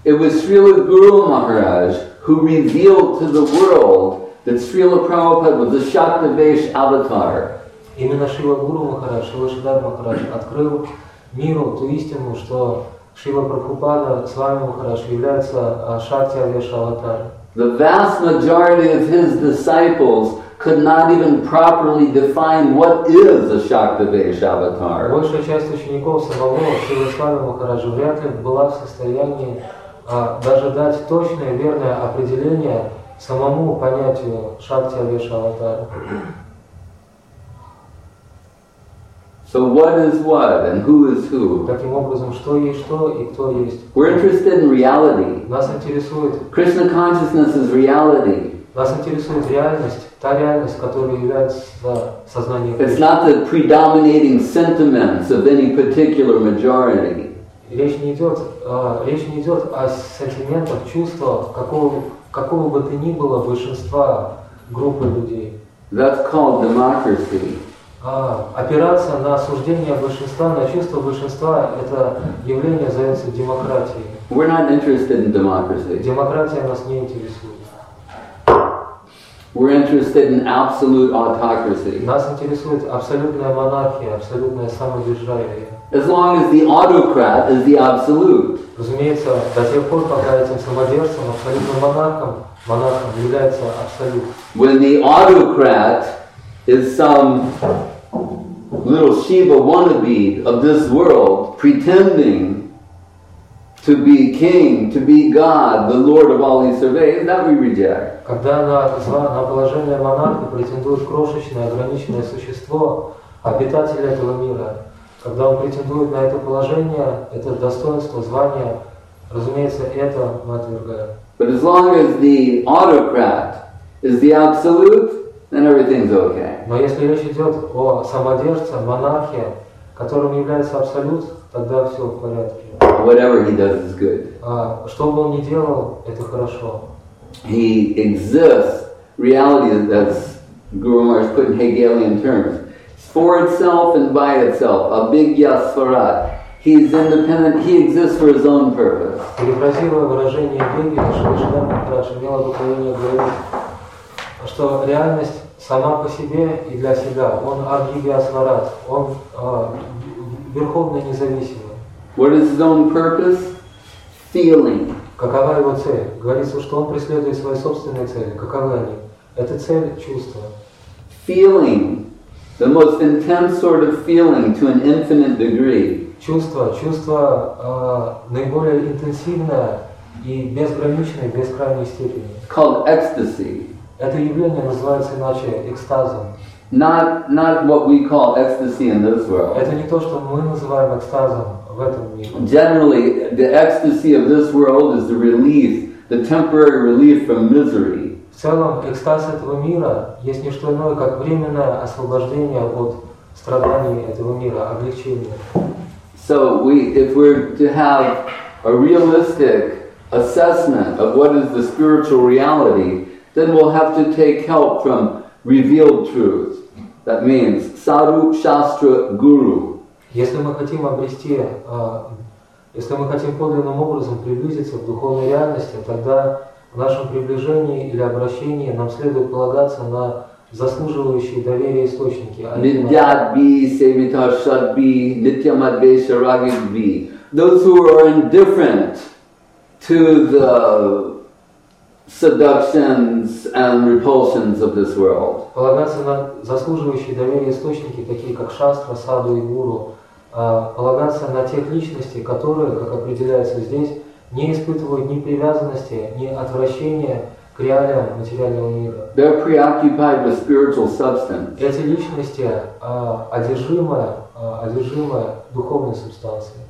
It was Srila Guru Maharaj who revealed to the world that Srila Prabhupada was a Shaktavesh avatar. Именно Шрила Гуру Махарадж, Шрила Шридар Махарадж открыл миру ту истину, что Шрила Прабхупада, с вами Махарадж, является Шакти-авеша аватаром. The vast majority of his disciples could not even properly define what is a Shaktavesh avatar. Большая часть учеников самого Шрила Свами Махараджа вряд ли была в состоянии даже дать точное, верное определение самому понятию Шакти-авеша аватара. So what is what and who is who? Таким образом, что есть что и кто есть. We're interested in reality. Нас интересует Krishna consciousness is reality. Нас интересует реальность, та реальность, которая является сознанием It's Кришны. not the predominating sentiments of any particular majority. Речь не идет о сентиментах, чувствах какого бы то ни было большинства группы людей. That's called democracy. Опираться на суждение большинства, на чувство большинства, это явление зовется демократией. We're not interested in democracy. Демократия нас не интересует. We're interested in absolute autocracy. Нас интересует абсолютная монархия, абсолютное самодержавие. As long as the autocrat is the absolute. Разумеется, до тех пор, пока этим самодержцем, абсолютным монархом является абсолют. When the autocrat is some little Shiva wannabe of this world, pretending to be king, to be God, the Lord of all he surveys, that we reject. Когда на положение монарха претендует крошечное, ограниченное существо, обитатель этого мира, когда он претендует на это положение, это достоинство, звание, разумеется, это мы отвергаем. But as long as the autocrat is the absolute, then everything's okay. Но если речь идет о самодержце, монархе, которым является абсолют, тогда все в порядке. Whatever he does is good. Что бы он ни делал, это хорошо. He exists, reality that's Guru Maharaj put in Hegelian terms, for itself and by itself, a big yasvarat. He's independent, he exists for his own purpose. Перефразируя выражение Гегеля, Шрила Махарадж имел обыкновение говорить, что реальность сама по себе и для себя, он абхигьясварат, он верховно независимый. What is his own purpose? Feeling. Какова его цель? Говорится, что он преследует свои собственные цели. Каковы они? Это цель чувства. Feeling. The most intense sort of feeling to an infinite degree. Чувство наиболее интенсивное и безграничное в бескрайней степени. Called ecstasy. Это явление называется иначе экстазом. Not what we call ecstasy in this world. Это не то, что мы называем экстазом в этом мире. Generally, the ecstasy of this world is the relief, the temporary relief from misery. В целом, экстаз этого мира есть не что иное, как временное освобождение от страданий этого мира, облегчение. So if we're to have a realistic assessment of what is the spiritual reality, then we'll have to take help from revealed truth. That means Sadhu, Shastra, Guru. Если мы хотим подлинным образом приблизиться к духовной реальности, тогда в нашем приближении или обращении нам следует полагаться на заслуживающие доверия источники. Nidyadbi, Sevita Shadbi, Nityamadvesha Ragidbi. Those who are indifferent to the seductions and repulsions of this world. Полагаться на заслуживающие доверия источники, такие как Шастра, Саду и Гуру. Полагаться на тех личностей, которые, как определяется здесь, не испытывают ни привязанности, ни отвращения к реалиям материального мира. They're preoccupied with spiritual substance. Эти личности одержимы духовной субстанцией.